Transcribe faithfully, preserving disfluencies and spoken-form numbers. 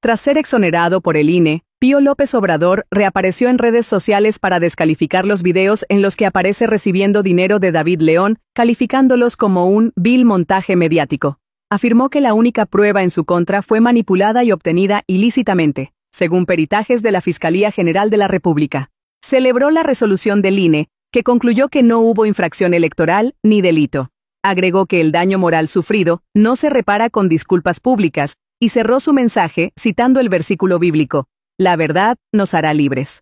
Tras ser exonerado por el I N E, Pío López Obrador reapareció en redes sociales para descalificar los videos en los que aparece recibiendo dinero de David León, calificándolos como un vil montaje mediático. Afirmó que la única prueba en su contra fue manipulada y obtenida ilícitamente, según peritajes de la Fiscalía General de la República. Celebró la resolución del I N E, que concluyó que no hubo infracción electoral ni delito. Agregó que el daño moral sufrido no se repara con disculpas públicas, y cerró su mensaje citando el versículo bíblico: «La verdad nos hará libres».